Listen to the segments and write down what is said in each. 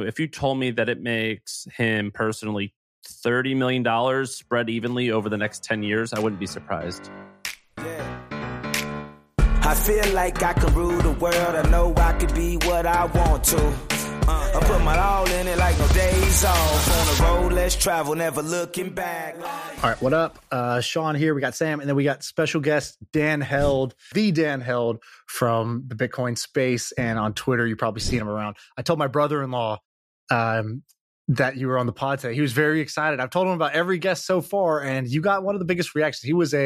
If you told me that it makes him personally $30 million spread evenly over the next 10 years, I wouldn't be surprised. I feel like I can rule the world. I know I could be what I want to. I put my all in it like no days off. On the road, let's travel, never looking back. All right, what up? Sean here. We got Sam, and then we got special guest Dan Held, the Dan Held from the Bitcoin space. And on Twitter, you've probably seen him around. I told my brother-in-law that you were on the pod today. He was very excited. I've told him about every guest so far, and you got one of the biggest reactions.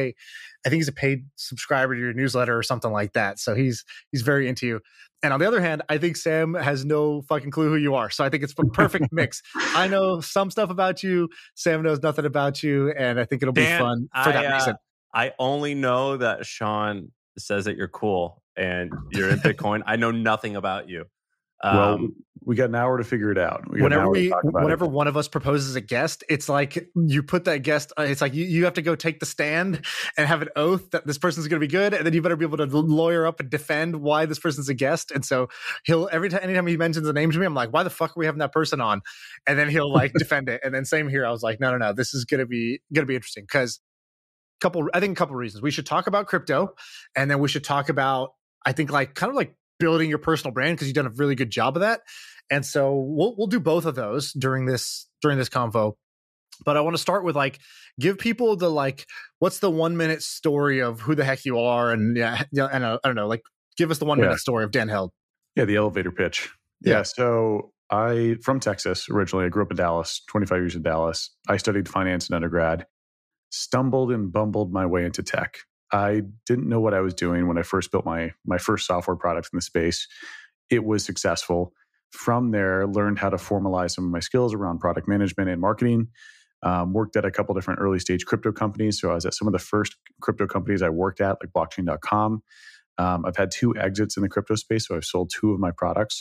I think he's a paid subscriber to your newsletter or something like that. So he's very into you. And on the other hand, I think Sam has no fucking clue who you are. So I think it's a perfect mix. I know some stuff about you. Sam knows nothing about you. And I think it'll be fun for that reason. I only know that Sean says that you're cool and you're in Bitcoin. I know nothing about you. Well, we got an hour to figure it out. Whenever one of us proposes a guest, it's like you put that guest, it's like you have to go take the stand and have an oath that this person's going to be good. And then you better be able to lawyer up and defend why this person's a guest. And so anytime he mentions a name to me, I'm like, why the fuck are we having that person on? And then he'll like defend it. And then same here. I was like, no, this is going to be interesting because a couple reasons. We should talk about crypto, and then we should talk about, I think, like kind of like building your personal brand, because you've done a really good job of that. And so we'll do both of those during this convo. But I want to start with like, give people the like, what's the 1 minute story of who the heck you are, and and I don't know, like give us the 1 minute story of Dan Held. Yeah, the elevator pitch. Yeah. So I from Texas originally. I grew up in Dallas, 25 years in Dallas. I studied finance in undergrad. Stumbled and bumbled my way into tech. I didn't know what I was doing when I first built my first software product in the space. It was successful. From there, learned how to formalize some of my skills around product management and marketing. Worked at a couple different early stage crypto companies. So I was at some of the first crypto companies I worked at, like blockchain.com. I've had 2 exits in the crypto space, so I've sold 2 of my products.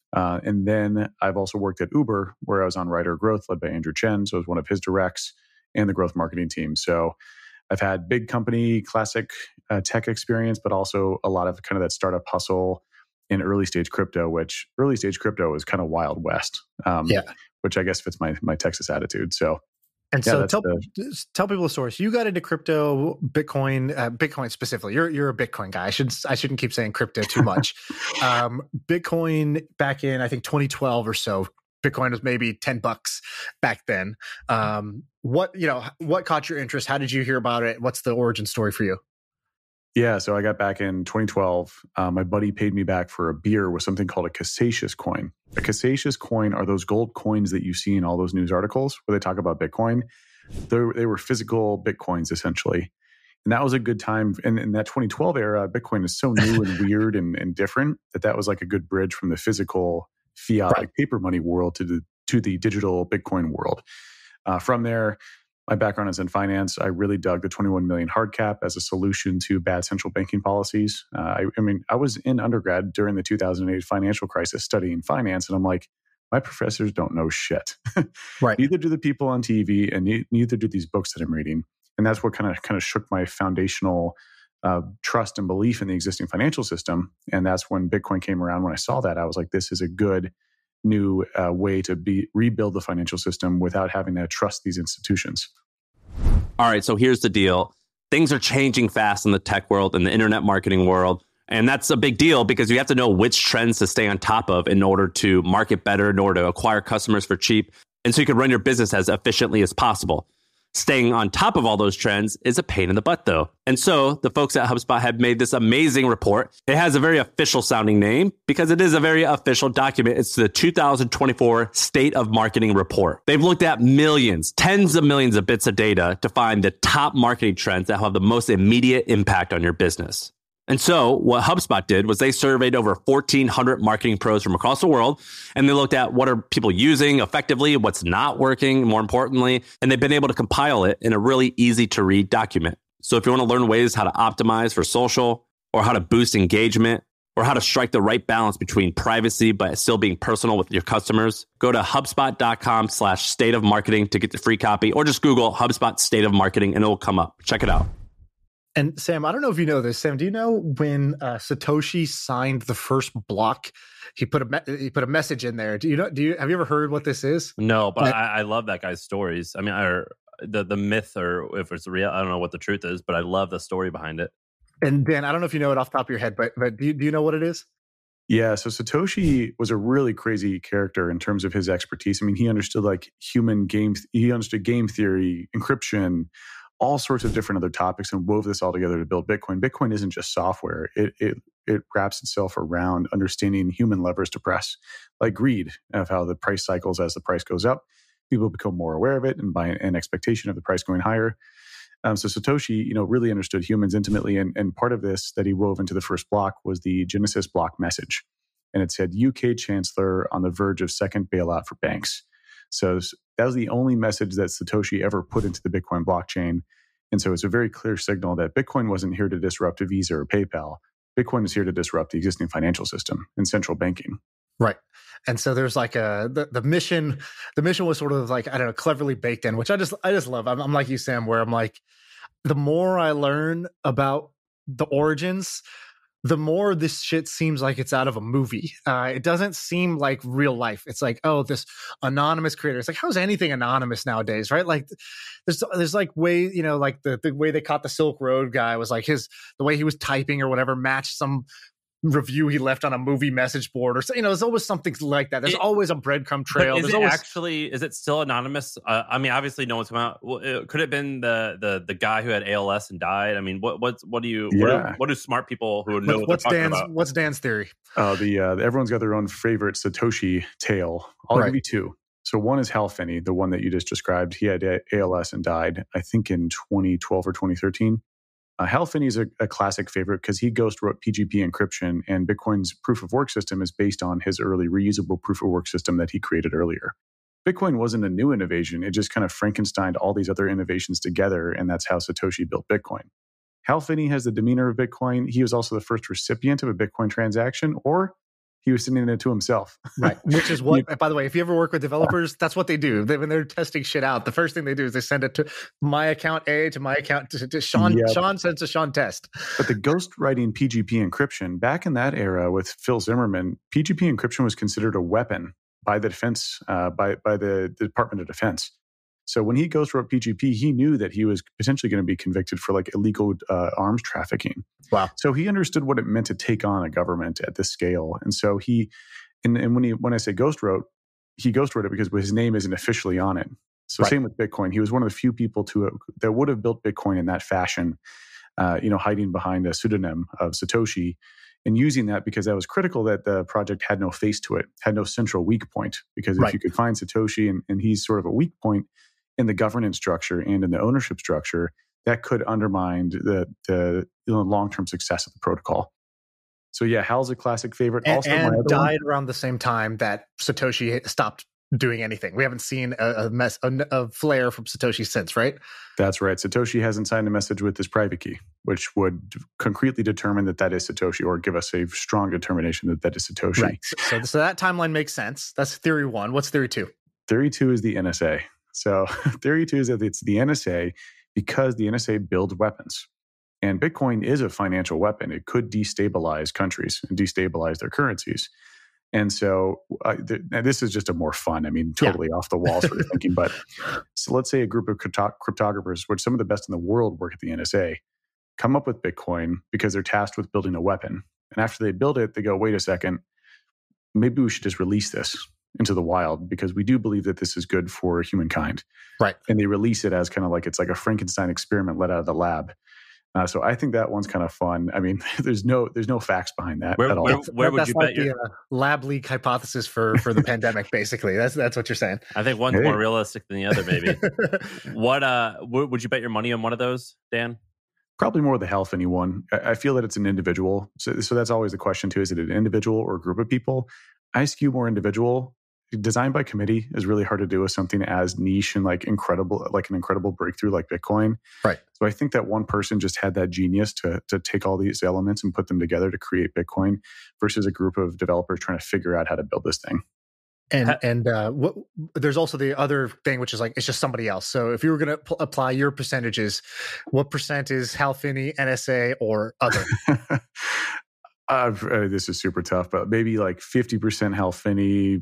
And then I've also worked at Uber, where I was on Writer Growth, led by Andrew Chen. So I was one of his directs and the growth marketing team. So I've had big company, classic tech experience, but also a lot of kind of that startup hustle in early stage crypto, which early stage crypto is kind of Wild West, which I guess fits my Texas attitude. So, tell people the story. So you got into crypto, Bitcoin specifically. You're a Bitcoin guy. I shouldn't keep saying crypto too much. Bitcoin back in, I think 2012 or so. Bitcoin was maybe $10 back then. What caught your interest? How did you hear about it? What's the origin story for you? Yeah, so I got back in 2012. My buddy paid me back for a beer with something called a Casasius coin. A Casasius coin are those gold coins that you see in all those news articles where they talk about Bitcoin. They were physical Bitcoins, essentially. And that was a good time. And in that 2012 era, Bitcoin is so new and weird and different that was like a good bridge from the physical fiat, like paper money world to the digital Bitcoin world. From there, my background is in finance. I really dug the 21 million hard cap as a solution to bad central banking policies. I was in undergrad during the 2008 financial crisis studying finance, and I'm like, my professors don't know shit. Right. Neither do the people on TV, and neither do these books that I'm reading. And that's what kind of shook my foundational trust and belief in the existing financial system. And that's when Bitcoin came around. When I saw that, I was like, this is a good new way to rebuild the financial system without having to trust these institutions. All right, so here's the deal. Things are changing fast in the tech world and the internet marketing world. And that's a big deal because you have to know which trends to stay on top of in order to market better, in order to acquire customers for cheap, and so you can run your business as efficiently as possible. Staying on top of all those trends is a pain in the butt, though. And so the folks at HubSpot have made this amazing report. It has a very official sounding name because it is a very official document. It's the 2024 State of Marketing Report. They've looked at millions, tens of millions of bits of data to find the top marketing trends that have the most immediate impact on your business. And so what HubSpot did was they surveyed over 1,400 marketing pros from across the world, and they looked at what are people using effectively, what's not working, more importantly, and they've been able to compile it in a really easy to read document. So if you want to learn ways how to optimize for social, or how to boost engagement, or how to strike the right balance between privacy but still being personal with your customers, go to HubSpot.com/state of marketing to get the free copy, or just Google HubSpot State of Marketing and it will come up. Check it out. And Sam, I don't know if you know this. Sam, do you know when Satoshi signed the first block, he put a message in there? Have you ever heard what this is? No, but I love that guy's stories. I mean, the myth, or if it's real, I don't know what the truth is, but I love the story behind it. And Dan, I don't know if you know it off the top of your head, but do you know what it is? Yeah, so Satoshi was a really crazy character in terms of his expertise. I mean, he understood he understood game theory, encryption, all sorts of different other topics, and wove this all together to build Bitcoin. Bitcoin isn't just software. It wraps itself around understanding human levers to press, like greed, of how the price cycles as the price goes up. People become more aware of it and by an expectation of the price going higher. So Satoshi, really understood humans intimately, and part of this that he wove into the first block was the Genesis block message, and it said UK Chancellor on the verge of second bailout for banks. So that was the only message that Satoshi ever put into the Bitcoin blockchain, and so it's a very clear signal that Bitcoin wasn't here to disrupt a Visa or PayPal. Bitcoin is here to disrupt the existing financial system and central banking. Right. And so there's like the mission. The mission was sort of like, I don't know, cleverly baked in, which I just love. I'm like you, Sam, where I'm like, the more I learn about the origins, the more this shit seems like it's out of a movie. It doesn't seem like real life. It's like, oh, this anonymous creator. It's like, how's anything anonymous nowadays, right? Like, there's like way, like the way they caught the Silk Road guy was like the way he was typing or whatever matched some review he left on a movie message board, or there's always something like that. There's always a breadcrumb trail. Is it still anonymous? I mean, obviously no one's come out. Could it have been the guy who had ALS and died? I mean, what do smart people who know what they're talking about? What's Dan's theory? Everyone's got their own favorite Satoshi tale. I'll give you two. So one is Hal Finney, the one that you just described. He had ALS and died, I think, in 2012 or 2013. Hal Finney is a classic favorite because he ghost wrote PGP encryption, and Bitcoin's proof of work system is based on his early reusable proof of work system that he created earlier. Bitcoin wasn't a new innovation. It just kind of Frankensteined all these other innovations together, and that's how Satoshi built Bitcoin. Hal Finney has the demeanor of Bitcoin. He was also the first recipient of a Bitcoin transaction, or he was sending it to himself. Right. Which is what, by the way, if you ever work with developers, that's what they do. When they're testing shit out, the first thing they do is they send it to my account A, to my account to Sean. Yep. Sean sends to Sean test. But the ghost writing PGP encryption, back in that era with Phil Zimmermann, PGP encryption was considered a weapon by the defense, by the Department of Defense. So when he ghost wrote PGP, he knew that he was potentially going to be convicted for like illegal arms trafficking. Wow! So he understood what it meant to take on a government at this scale, and so when I say ghost wrote, he ghost wrote it because his name isn't officially on it. So same with Bitcoin, he was one of the few people that would have built Bitcoin in that fashion, hiding behind a pseudonym of Satoshi. And using that because that was critical that the project had no face to it, had no central weak point. Because if you could find Satoshi and he's sort of a weak point in the governance structure and in the ownership structure, that could undermine the long-term success of the protocol. So yeah, Hal's a classic favorite. And died around the same time that Satoshi stopped doing anything. We haven't seen a flare from Satoshi since, right? That's right. Satoshi hasn't signed a message with his private key, which would concretely determine that is Satoshi, or give us a strong determination that is Satoshi. Right. So that timeline makes sense. That's theory one. What's theory two? Theory two is the NSA. So theory two is that it's the NSA because the NSA builds weapons. And Bitcoin is a financial weapon. It could destabilize countries and destabilize their currencies. And so this is just a more fun, totally off the wall sort of thinking. But so let's say a group of cryptographers, which some of the best in the world work at the NSA, come up with Bitcoin because they're tasked with building a weapon. And after they build it, they go, wait a second, maybe we should just release this into the wild because we do believe that this is good for humankind. Right. And they release it as kind of like it's like a Frankenstein experiment let out of the lab. So I think that one's kind of fun. There's no facts behind that at all. Where would you bet your lab leak hypothesis for the pandemic? Basically, that's what you're saying. I think one's more realistic than the other. Maybe. What would you bet your money on one of those, Dan? Probably more the Hal Finney one. I feel that it's an individual. So that's always the question too: is it an individual or a group of people? I skew more individual. Design by committee is really hard to do with something as niche and like an incredible breakthrough like Bitcoin. Right. So I think that one person just had that genius to take all these elements and put them together to create Bitcoin versus a group of developers trying to figure out how to build this thing. And what, there's also the other thing, which is like, it's just somebody else. So if you were going to apply your percentages, what percent is Hal Finney, NSA, or other? This is super tough, but maybe like 50% Hal Finney,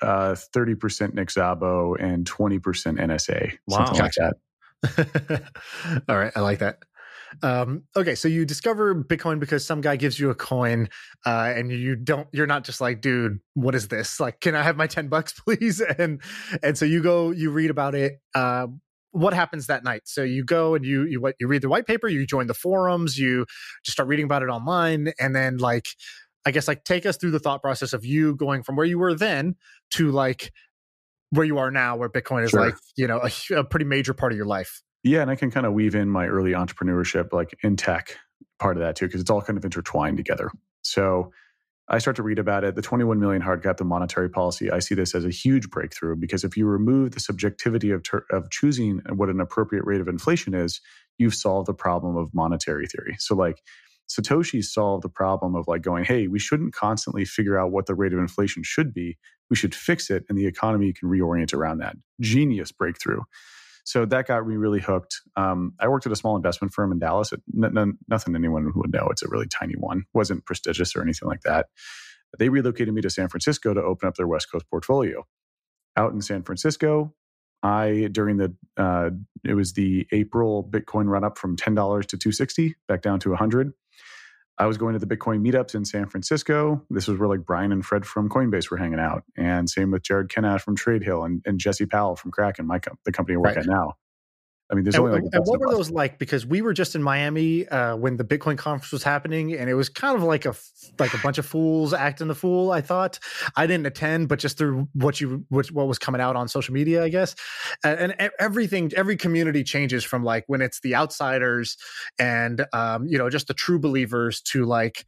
30% Nick Szabo, and 20% NSA. Wow. Something like that. All right. I like that. Okay, so you discover Bitcoin because some guy gives you a coin, and you're not just like, dude, what is this? Like, can I have my $10, please? And so you read about it. What happens that night? So you go and you read the white paper, you join the forums, you just start reading about it online, and then like, I guess like take us through the thought process of you going from where you were then to like where you are now, where Bitcoin is like, a pretty major part of your life. Yeah, and I can kind of weave in my early entrepreneurship, like in tech, part of that too, because it's all kind of intertwined together. So I start to read about it. The 21 million hard cap, the monetary policy, I see this as a huge breakthrough, because if you remove the subjectivity of choosing what an appropriate rate of inflation is, you've solved the problem of monetary theory. So like Satoshi solved the problem of like going, hey, we shouldn't constantly figure out what the rate of inflation should be. We should fix it, and the economy can reorient around that. Genius breakthrough. So that got me really hooked. I worked at a small investment firm in Dallas. Nothing anyone would know. It's a really tiny one. Wasn't prestigious or anything like that. They relocated me to San Francisco to open up their West Coast portfolio. Out in San Francisco, it was the April Bitcoin run up from $10 to $260, back down to $100. I was going to the Bitcoin meetups in San Francisco. This was where like Brian and Fred from Coinbase were hanging out. And same with Jared Kenash from TradeHill and Jesse Powell from Kraken, the company I work at now. I mean, there's only like... And what were those like? Because we were just in Miami when the Bitcoin conference was happening, and it was kind of like a bunch of fools acting the fool, I thought. I didn't attend, but just through what was coming out on social media, I guess. And every community changes from like when it's the outsiders and, just the true believers to like,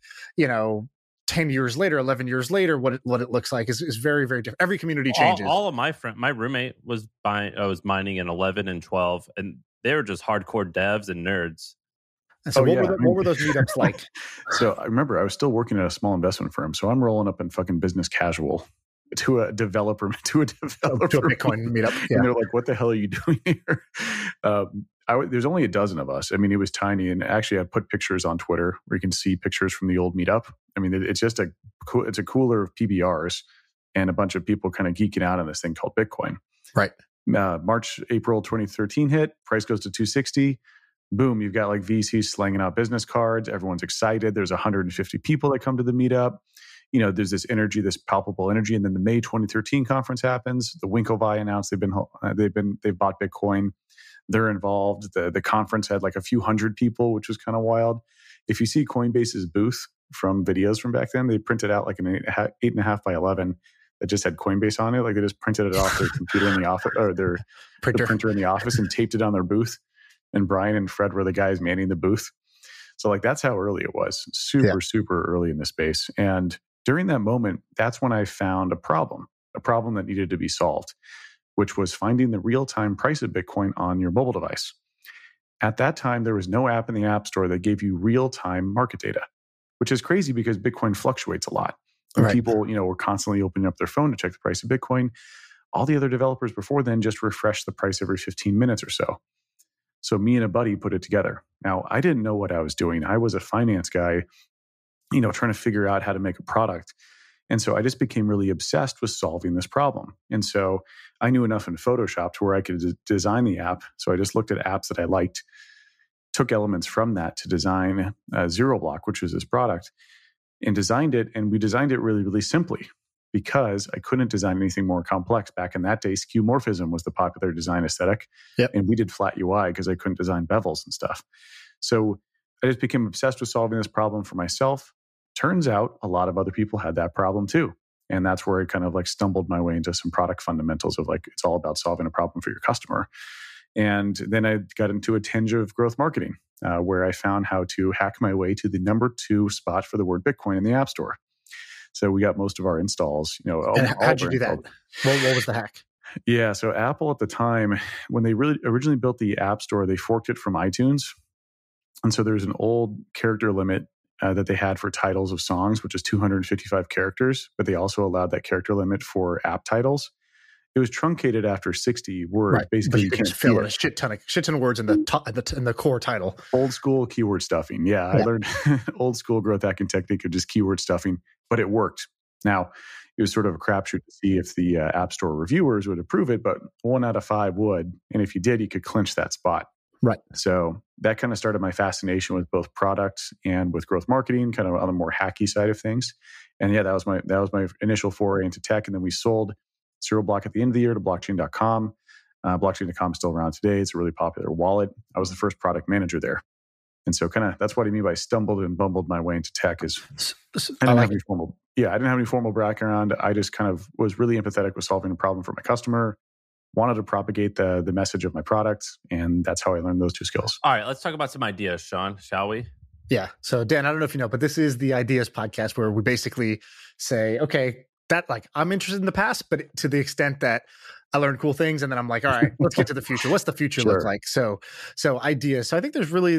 10 years later, 11 years later, what it looks like is very, very different. Every community changes. All of my roommate was mining in 11 and 12, and they were just hardcore devs and nerds. And so what were those meetups like? So I remember I was still working at a small investment firm. So I'm rolling up in fucking business casual to a developer to a Bitcoin meetup. Yeah. And they're like, what the hell are you doing here? There's only a dozen of us. I mean, it was tiny. And actually, I put pictures on Twitter where you can see pictures from the old meetup. I mean, it's just a cooler of PBRs and a bunch of people kind of geeking out on this thing called Bitcoin. Right. April 2013 hit, price goes to 260. Boom, you've got like VCs slanging out business cards. Everyone's excited. There's 150 people that come to the meetup. There's this energy, this palpable energy. And then the May 2013 conference happens. The Winklevi announced they've bought Bitcoin. They're involved. The conference had like a few hundred people, which was kind of wild. If you see Coinbase's booth from videos from back then, they printed out like an 8.5 by 11 that just had Coinbase on it. Like they just printed it off their computer in the office, or their printer in the office, and taped it on their booth. And Brian and Fred were the guys manning the booth. So like that's how early it was. Super early in the space. And during that moment, that's when I found a problem that needed to be solved, which was finding the real-time price of Bitcoin on your mobile device. At that time, there was no app in the App Store that gave you real-time market data, which is crazy because Bitcoin fluctuates a lot. And people, were constantly opening up their phone to check the price of Bitcoin. All the other developers before then just refreshed the price every 15 minutes or so. So me and a buddy put it together. Now, I didn't know what I was doing. I was a finance guy, trying to figure out how to make a product. And so I just became really obsessed with solving this problem. And so I knew enough in Photoshop to where I could design the app. So I just looked at apps that I liked, took elements from that to design ZeroBlock, which was this product, and designed it. And we designed it really, really simply because I couldn't design anything more complex. Back in that day, skeuomorphism was the popular design aesthetic. Yep. And we did flat UI because I couldn't design bevels and stuff. So I just became obsessed with solving this problem for myself. Turns out a lot of other people had that problem too. And that's where I kind of like stumbled my way into some product fundamentals of like, it's all about solving a problem for your customer. And then I got into a tinge of growth marketing, where I found how to hack my way to the number 2 spot for the word Bitcoin in the App Store. So we got most of our installs, how'd you do that? What was the hack? Yeah. So Apple at the time, when they really originally built the App Store, they forked it from iTunes. And so there's an old character limit that they had for titles of songs, which is 255 characters, but they also allowed that character limit for app titles. It was truncated after 60 words. Right. Basically, but you can just fill in a shit ton of words in the core title. Old school keyword stuffing. Yeah. I learned old school growth hacking technique of just keyword stuffing, but it worked. Now, it was sort of a crapshoot to see if the App Store reviewers would approve it, but 1 out of 5 would. And if you did, you could clinch that spot. Right. So that kind of started my fascination with both products and with growth marketing, kind of on the more hacky side of things. And yeah, that was my initial foray into tech. And then we sold ZeroBlock at the end of the year to blockchain.com. Blockchain.com is still around today. It's a really popular wallet. I was the first product manager there. And so kind of that's what I mean by stumbled and bumbled my way into tech is I didn't have any formal background. I just kind of was really empathetic with solving a problem for my customer, wanted to propagate the message of my product. And that's how I learned those 2 skills. All right, let's talk about some ideas, Sean, shall we? Yeah. So Dan, I don't know if you know, but this is the Ideas podcast where we basically say, okay, that like I'm interested in the past, but to the extent that I learned cool things, and then I'm like, all right, let's get to the future. What's the future look like? So ideas. So I think there's really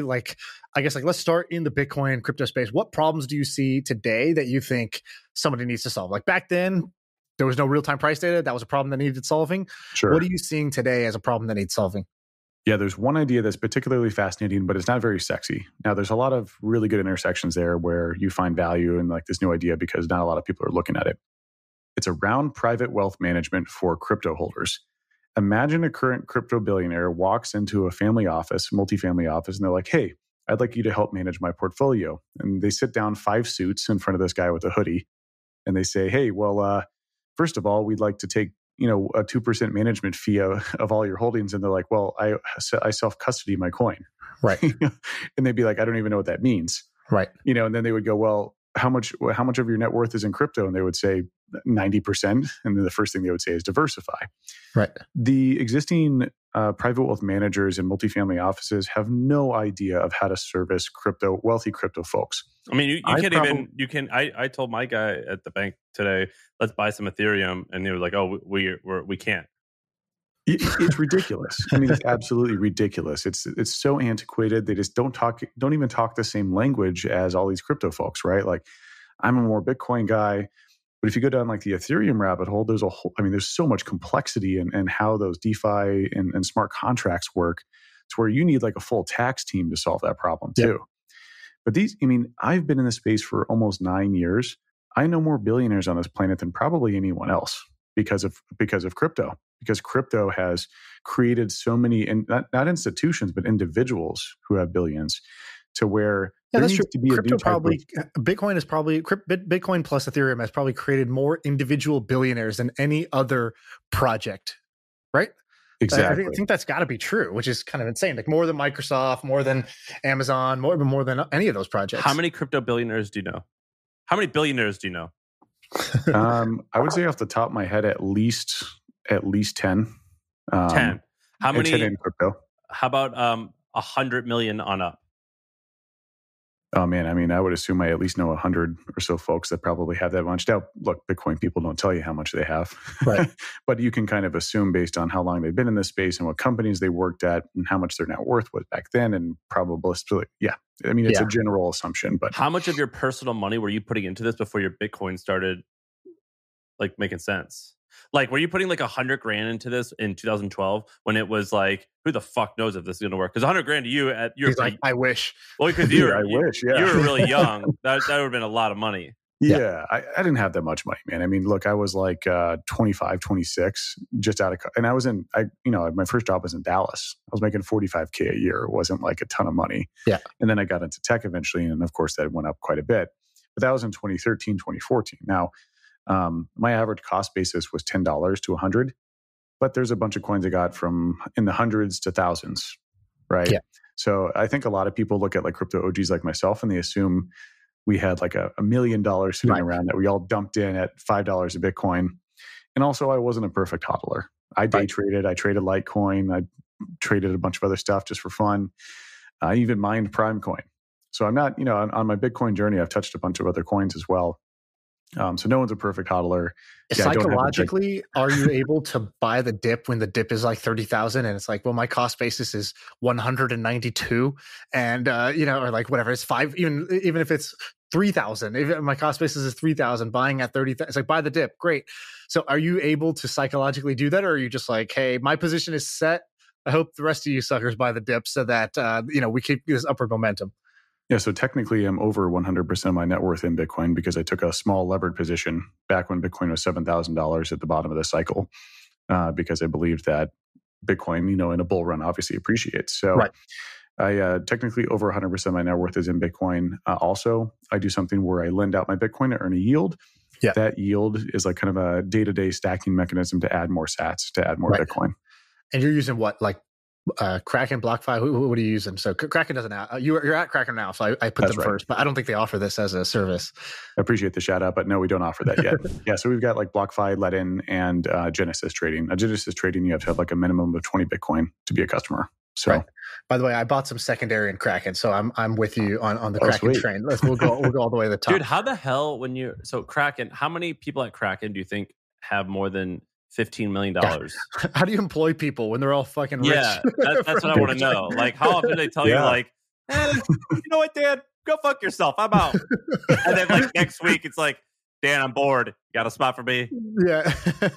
let's start in the Bitcoin crypto space. What problems do you see today that you think somebody needs to solve? Like back then, there was no real-time price data. That was a problem that needed solving. Sure. What are you seeing today as a problem that needs solving? Yeah, there's one idea that's particularly fascinating, but it's not very sexy. Now, there's a lot of really good intersections there where you find value in like this new idea because not a lot of people are looking at it. It's around private wealth management for crypto holders. Imagine a current crypto billionaire walks into a family office, multifamily office, and they're like, hey, I'd like you to help manage my portfolio. And they sit down 5 suits in front of this guy with a hoodie. And they say, hey, well, first of all, we'd like to take a 2% management fee of all your holdings. And they're like, well, I self-custody my coin. Right. And they'd be like, I don't even know what that means. Right. And then they would go, well, how much of your net worth is in crypto? And they would say 90%. And then the first thing they would say is diversify. Right. The existing private wealth managers and multifamily offices have no idea of how to service wealthy crypto folks. I mean, I told my guy at the bank today, let's buy some Ethereum. And he was like, oh, we can't. It's ridiculous. I mean, it's absolutely ridiculous. It's so antiquated. They just don't even talk the same language as all these crypto folks, right? Like, I'm a more Bitcoin guy, but if you go down like the Ethereum rabbit hole, there's so much complexity in how those DeFi and smart contracts work. It's where you need like a full tax team to solve that problem too. But I've been in this space for almost 9 years. I know more billionaires on this planet than probably anyone else because of crypto. Because crypto has created so many, and not institutions, but individuals who have billions, to where there needs to be Bitcoin plus Ethereum has probably created more individual billionaires than any other project, right? Exactly. I think that's got to be true, which is kind of insane. Like more than Microsoft, more than Amazon, more than any of those projects. How many crypto billionaires do you know? How many billionaires do you know? I would say off the top of my head, at least 10. 10. How many 10 in crypto? How about 100 million on up? Oh man, I would assume I at least know 100 or so folks that probably have that much. Now, look, Bitcoin people don't tell you how much they have, right? But you can kind of assume based on how long they've been in this space and what companies they worked at and how much their net worth was back then, and probabilistically, it's a general assumption. But how much of your personal money were you putting into this before your Bitcoin started like making sense? Like, were you putting like $100,000 into this in 2012 when it was like, who the fuck knows if this is going to work? Because $100,000 to you he's like, I wish. Well, because you were really young. That would have been a lot of money. Yeah, I didn't have that much money, man. I mean, look, I was like 25, 26, just out of, and I was my first job was in Dallas. I was making $45K a year. It wasn't like a ton of money. Yeah. And then I got into tech eventually. And of course that went up quite a bit, but that was in 2013, 2014. Now, my average cost basis was $10 to $100, but there's a bunch of coins I got from in the hundreds to thousands, right? Yeah. So I think a lot of people look at like crypto OGs like myself and they assume we had like $1 million sitting around that we all dumped in at $5 a Bitcoin. And also I wasn't a perfect hodler. I day traded, I traded Litecoin, I traded a bunch of other stuff just for fun. I even mined Primecoin. So I'm not, on my Bitcoin journey, I've touched a bunch of other coins as well. So no one's a perfect hodler. Yeah, psychologically, are you able to buy the dip when the dip is like 30,000 and it's like, well, my cost basis is 192 and, or like whatever, it's five, even if it's 3,000, if my cost basis is 3,000, buying at 30, it's like buy the dip. Great. So are you able to psychologically do that? Or are you just like, hey, my position is set. I hope the rest of you suckers buy the dip so that, we keep this upward momentum. Yeah, so technically I'm over 100% of my net worth in Bitcoin because I took a small levered position back when Bitcoin was $7,000 at the bottom of the cycle because I believed that Bitcoin, in a bull run obviously appreciates. So right. I technically over 100% of my net worth is in Bitcoin. Also, I do something where I lend out my Bitcoin to earn a yield. Yeah. That yield is like kind of a day-to-day stacking mechanism to add more sats, to add more right. Bitcoin. And you're using what, like Kraken, BlockFi? What are you using? So Kraken doesn't have, you're at Kraken now, so I put them first, but I don't think they offer this as a service. I appreciate the shout out, but no, we don't offer that yet. Yeah, so we've got like BlockFi, Ledin, and Genesis Trading. Genesis Trading, you have to have like a minimum of 20 Bitcoin to be a customer. So, right. By the way, I bought some secondary in Kraken, so I'm with you on the Kraken train. We'll go all the way to the top. Dude, how the hell so Kraken? How many people at Kraken do you think have more than $15 million? How do you employ people when they're all fucking rich? Yeah, that's what I want to know. Like, how often do they tell you, like, you know what, Dan, go fuck yourself, I'm out. And then like next week, it's like, Dan, I'm bored. Got a spot for me? Yeah.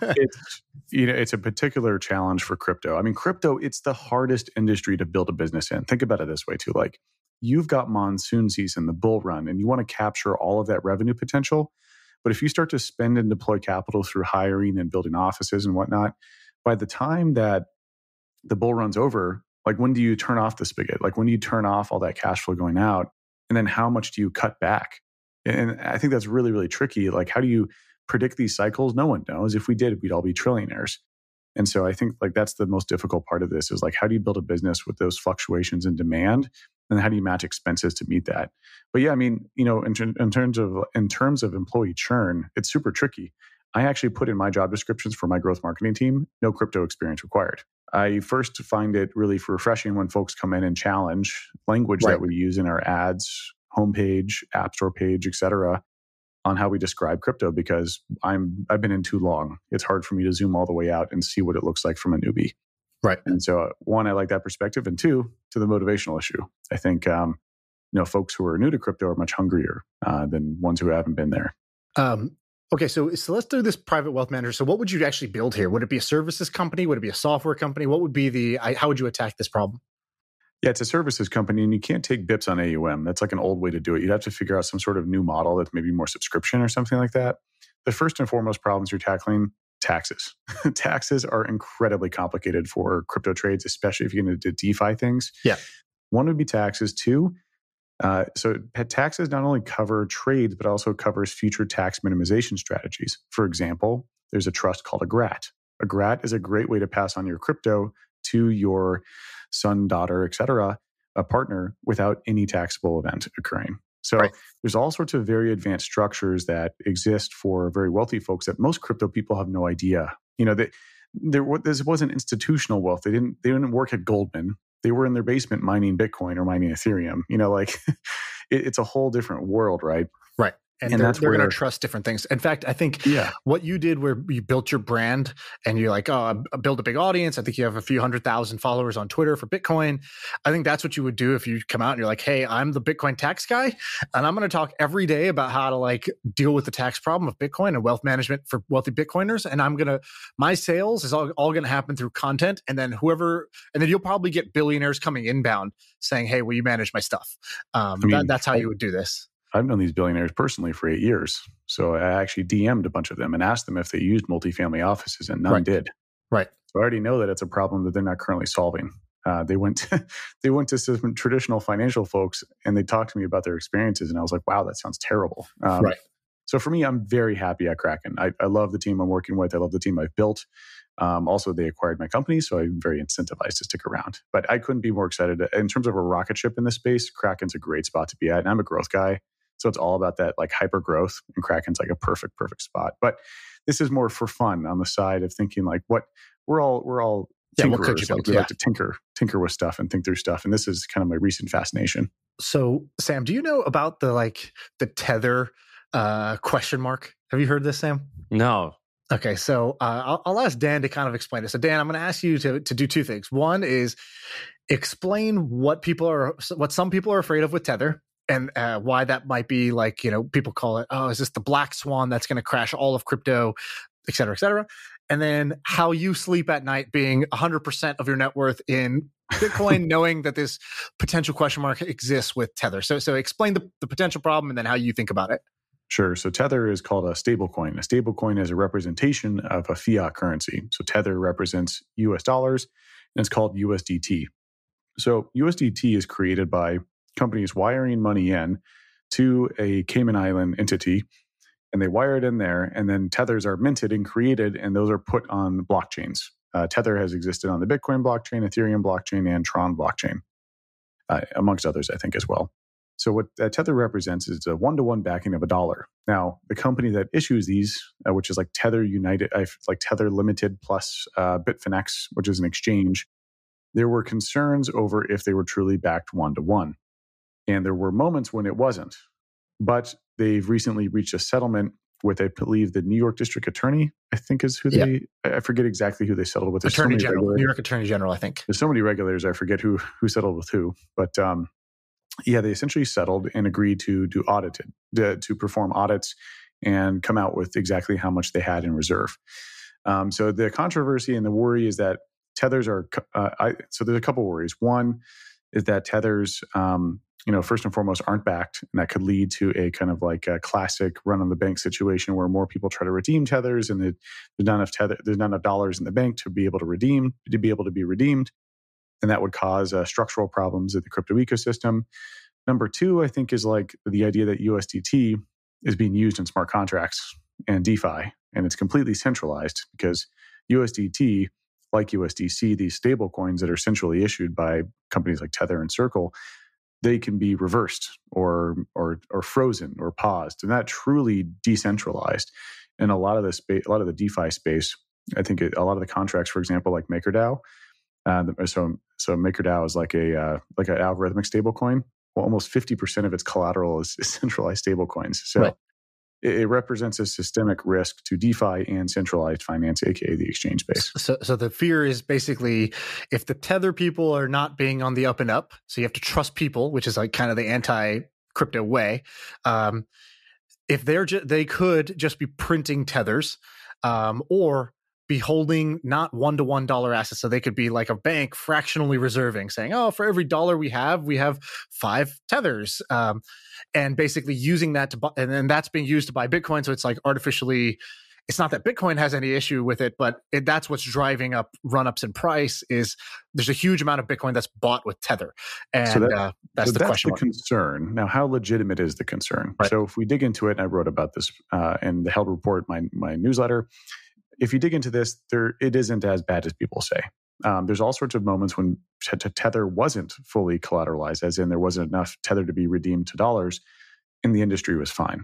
It's a particular challenge for crypto. I mean, crypto, it's the hardest industry to build a business in. Think about it this way too. Like, you've got monsoon season, the bull run, and you want to capture all of that revenue potential. But if you start to spend and deploy capital through hiring and building offices and whatnot, by the time that the bull run's over, like when do you turn off the spigot? Like when do you turn off all that cash flow going out? And then how much do you cut back? And I think that's really, really tricky. Like, how do you predict these cycles? No one knows. If we did, we'd all be trillionaires. And so I think like that's the most difficult part of this is like, how do you build a business with those fluctuations in demand? And how do you match expenses to meet that? But yeah, I mean, in terms of employee churn, it's super tricky. I actually put in my job descriptions for my growth marketing team, no crypto experience required. I first find it really refreshing when folks come in and challenge language that we use in our ads, homepage, app store page, et cetera, on how we describe crypto, because I've been in too long. It's hard for me to zoom all the way out and see what it looks like from a newbie. Right. And so one, I like that perspective. And two, to the motivational issue. I think, folks who are new to crypto are much hungrier than ones who haven't been there. Okay. So let's do this private wealth manager. So what would you actually build here? Would it be a services company? Would it be a software company? What would be how would you attack this problem? Yeah, it's a services company and you can't take bips on AUM. That's like an old way to do it. You'd have to figure out some sort of new model that's maybe more subscription or something like that. The first and foremost problems you're tackling, taxes. Taxes are incredibly complicated for crypto trades, especially if you get into DeFi things. Yeah. One would be taxes. Two, so taxes not only cover trades, but also covers future tax minimization strategies. For example, there's a trust called a GRAT. A GRAT is a great way to pass on your crypto to your son, daughter, et cetera, a partner without any taxable event occurring. So there's all sorts of very advanced structures that exist for very wealthy folks that most crypto people have no idea. This wasn't institutional wealth. They didn't work at Goldman. They were in their basement mining Bitcoin or mining Ethereum. It's a whole different world, right? Right. And they're going to trust different things. In fact, I think what you did where you built your brand and you're like, oh, I build a big audience. I think you have a few 100,000 followers on Twitter for Bitcoin. I think that's what you would do if you come out and you're like, hey, I'm the Bitcoin tax guy. And I'm going to talk every day about how to deal with the tax problem of Bitcoin and wealth management for wealthy Bitcoiners. And my sales is all going to happen through content. And then you'll probably get billionaires coming inbound saying, hey, will you manage my stuff? That's how you would do this. I've known these billionaires personally for 8 years. So I actually DM'd a bunch of them and asked them if they used multifamily offices, and none did. Right. So I already know that it's a problem that they're not currently solving. They went to some traditional financial folks and they talked to me about their experiences. And I was like, wow, that sounds terrible. Right. So for me, I'm very happy at Kraken. I love the team I'm working with. I love the team I've built. Also, they acquired my company, so I'm very incentivized to stick around. But I couldn't be more excited. In terms of a rocket ship in this space, Kraken's a great spot to be at. And I'm a growth guy. So it's all about that hyper growth, and Kraken's a perfect spot. But this is more for fun on the side of thinking what we're all tinkerers. We like to tinker with stuff and think through stuff. And this is kind of my recent fascination. So Sam, do you know about the Tether Question mark. Have you heard this, Sam? No. Okay, so I'll ask Dan to kind of explain it. So Dan, I'm going to ask you to do two things. One is explain what some people are afraid of with Tether, and why that might be, like, people call it, oh, is this the black swan that's going to crash all of crypto, et cetera, et cetera. And then how you sleep at night being 100% of your net worth in Bitcoin, knowing that this potential question mark exists with Tether. So explain the potential problem and then how you think about it. Sure. So Tether is called a stablecoin. A stablecoin is a representation of a fiat currency. So Tether represents US dollars, and it's called USDT. So USDT is created by companies wiring money in to a Cayman Island entity, and they wire it in there, and then Tethers are minted and created, and those are put on blockchains. Tether has existed on the Bitcoin blockchain, Ethereum blockchain, and Tron blockchain, amongst others, I think, as well. So what Tether represents is a one-to-one backing of a dollar. Now, the company that issues these, which is like Tether United, like Tether Limited plus Bitfinex, which is an exchange, there were concerns over if they were truly backed one-to-one. And there were moments when it wasn't. But they've recently reached a settlement with, I believe, the New York District Attorney, I think is who I forget exactly who they settled with. Attorney General, New York Attorney General, I think. There's so many regulators, I forget who settled with who. But they essentially settled and agreed to perform audits and come out with exactly how much they had in reserve. So the controversy and the worry is that Tethers are, so there's a couple worries. One is that Tethers, first and foremost, aren't backed, and that could lead to a kind of like a classic run-on-the-bank situation where more people try to redeem Tethers, and there's not enough dollars in the bank to be able to be redeemed, and that would cause structural problems in the crypto ecosystem. Number two, I think, is like the idea that USDT is being used in smart contracts and DeFi, and it's completely centralized because USDT, like USDC, these stable coins that are centrally issued by companies like Tether and Circle, they can be reversed or frozen or paused, and that truly decentralized. And a lot of the DeFi space, I think a lot of the contracts, for example, like MakerDAO. So MakerDAO is like an algorithmic stablecoin. Well, almost 50% of its collateral is centralized stablecoins. So right. It represents a systemic risk to DeFi and centralized finance, aka the exchange space. So the fear is basically if the Tether people are not being on the up and up, so you have to trust people, which is like kind of the anti-crypto way. If they could just be printing Tethers, or be holding not one-to-one dollar assets. So they could be like a bank fractionally reserving, saying, oh, for every dollar we have 5 Tethers. And basically using that to buy, and then that's being used to buy Bitcoin. So it's like artificially, it's not that Bitcoin has any issue with it, but that's what's driving up run-ups in price is there's a huge amount of Bitcoin that's bought with Tether. And so that's the question. That's the concern. Now, how legitimate is the concern? Right. So if we dig into it, and I wrote about this in the Held Report, my newsletter, if you dig into this, it isn't as bad as people say. There's all sorts of moments when Tether wasn't fully collateralized, as in there wasn't enough Tether to be redeemed to dollars, and the industry was fine.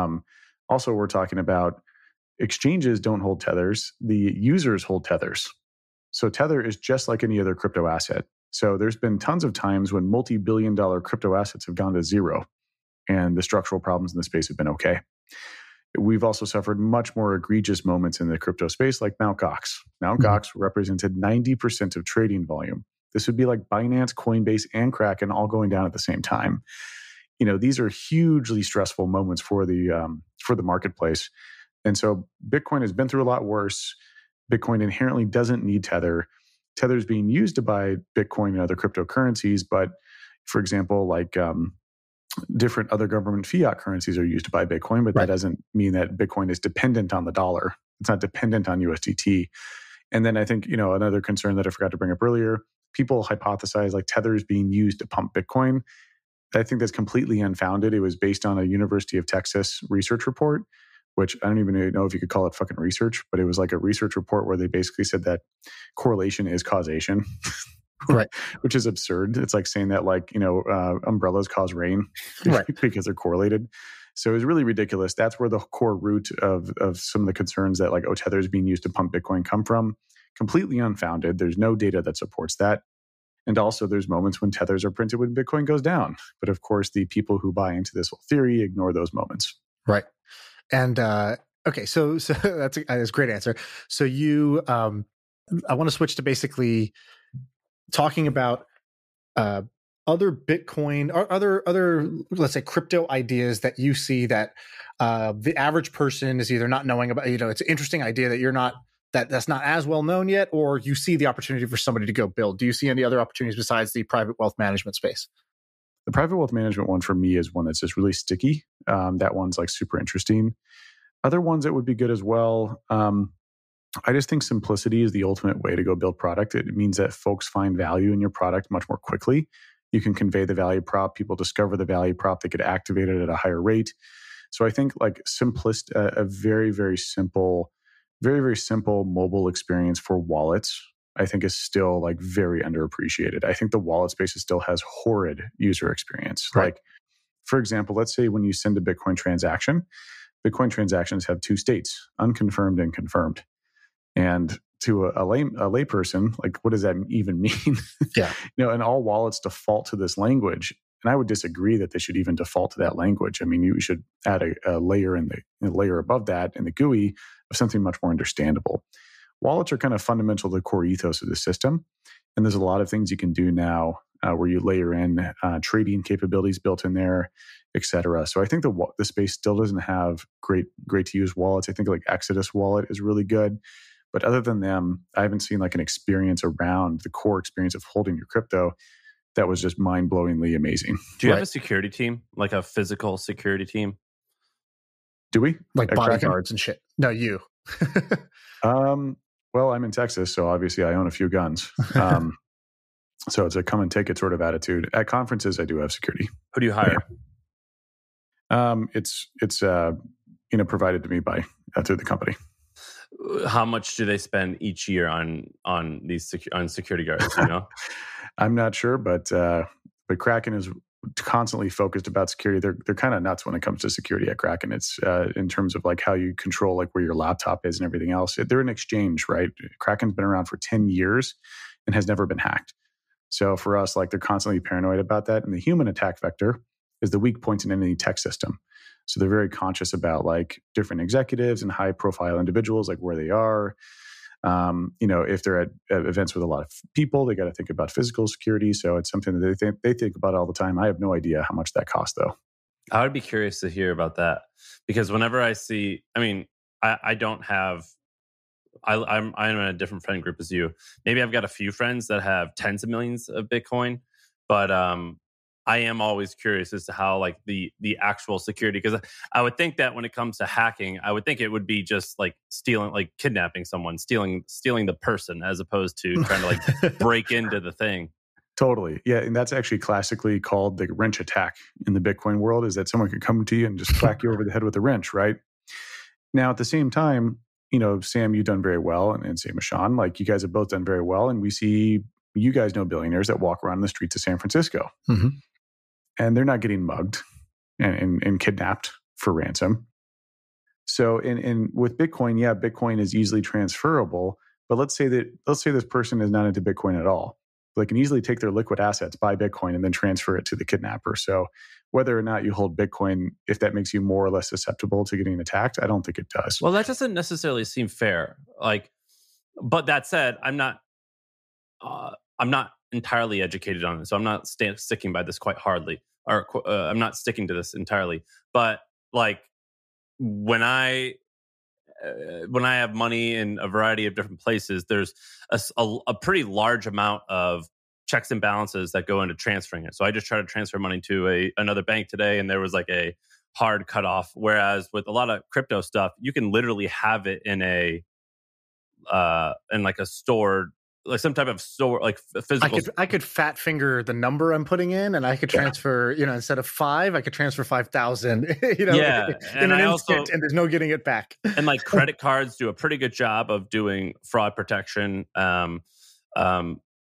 Also, we're talking about exchanges don't hold Tethers. The users hold Tethers. So Tether is just like any other crypto asset. So there's been tons of times when multi-billion-dollar crypto assets have gone to zero, and the structural problems in the space have been okay. We've also suffered much more egregious moments in the crypto space, like Mt. Gox. Mt. Gox represented 90% of trading volume. This would be like Binance, Coinbase, and Kraken all going down at the same time. These are hugely stressful moments for the marketplace. And so Bitcoin has been through a lot worse. Bitcoin inherently doesn't need Tether. Tether is being used to buy Bitcoin and other cryptocurrencies, but for example, like different other government fiat currencies are used to buy Bitcoin, but that doesn't mean that Bitcoin is dependent on the dollar. It's not dependent on USDT. And then I think, another concern that I forgot to bring up earlier, people hypothesize like Tether is being used to pump Bitcoin. I think that's completely unfounded. It was based on a University of Texas research report, which I don't even know if you could call it fucking research, but it was like a research report where they basically said that correlation is causation. Right. Which is absurd. It's like saying that umbrellas cause rain because they're correlated. So it was really ridiculous. That's where the core root of some of the concerns that Tether is being used to pump Bitcoin come from. Completely unfounded. There's no data that supports that. And also there's moments when Tethers are printed when Bitcoin goes down. But of course, the people who buy into this whole theory ignore those moments. Right. And okay, so that's a great answer. So you, I want to switch to basically talking about other Bitcoin or other let's say crypto ideas that you see that the average person is either not knowing about. It's an interesting idea that you're not that's not as well known yet, or you see the opportunity for somebody to go build. Do you see any other opportunities besides the private wealth management space? The private wealth management one for me is one that's just really sticky. That one's like super interesting. Other ones that would be good as well. I just think simplicity is the ultimate way to go build product. It means that folks find value in your product much more quickly. You can convey the value prop. People discover the value prop. They get activated at a higher rate. So I think like a very, very simple mobile experience for wallets, I think is still like very underappreciated. I think the wallet space still has horrid user experience. Right. Like, for example, let's say when you send a Bitcoin transactions have two states, unconfirmed and confirmed. And to a layperson, like, what does that even mean? Yeah. And all wallets default to this language. And I would disagree that they should even default to that language. I mean, you should add a layer layer above that in the GUI of something much more understandable. Wallets are kind of fundamental to the core ethos of the system. And there's a lot of things you can do now where you layer in trading capabilities built in there, et cetera. So I think the space still doesn't have great to use wallets. I think like Exodus wallet is really good. But other than them, I haven't seen like an experience around the core experience of holding your crypto that was just mind-blowingly amazing. Do you have a security team, like a physical security team? Do we? Like bodyguards and shit? No, you. Well, I'm in Texas, so obviously I own a few guns. So it's a come and take it sort of attitude. At conferences, I do have security. Who do you hire? It's provided to me by through the company. How much do they spend each year on these on security guards? I'm not sure, but Kraken is constantly focused about security. They're kind of nuts when it comes to security at Kraken. It's in terms of like how you control like where your laptop is and everything else. They're an exchange, right? Kraken's been around for 10 years and has never been hacked. So for us, like they're constantly paranoid about that. And the human attack vector is the weak points in any tech system. So they're very conscious about like different executives and high profile individuals, like where they are. If they're at events with a lot of people, they got to think about physical security. So it's something that they think about all the time. I have no idea how much that costs, though. I would be curious to hear about that because whenever I see, I don't have. I'm in a different friend group as you. Maybe I've got a few friends that have tens of millions of Bitcoin, but I am always curious as to how like the actual security, because I would think that when it comes to hacking, I would think it would be just like stealing, like kidnapping someone, stealing the person, as opposed to trying to like break into the thing. Totally. Yeah. And that's actually classically called the wrench attack in the Bitcoin world, is that someone could come to you and just whack you over the head with a wrench, right? Now, at the same time, Sam, you've done very well, and same as Sean, like you guys have both done very well. And we see, you guys know billionaires that walk around the streets of San Francisco. Mm-hmm. And they're not getting mugged and kidnapped for ransom. So in with Bitcoin, yeah, Bitcoin is easily transferable. But let's say this person is not into Bitcoin at all. They can easily take their liquid assets, buy Bitcoin, and then transfer it to the kidnapper. So whether or not you hold Bitcoin, if that makes you more or less susceptible to getting attacked, I don't think it does. Well, that doesn't necessarily seem fair. But that said, I'm not entirely educated on it, so I'm not sticking by this quite hardly, or I'm not sticking to this entirely. But like when I have money in a variety of different places, there's a pretty large amount of checks and balances that go into transferring it. So I just tried to transfer money to another bank today, and there was like a hard cutoff. Whereas with a lot of crypto stuff, you can literally have it in like a stored, like some type of store, like physical. I could fat finger the number I'm putting in, and I could transfer, instead of 5, I could transfer 5,000, yeah, in an instant, and there's no getting it back. And like credit cards do a pretty good job of doing fraud protection.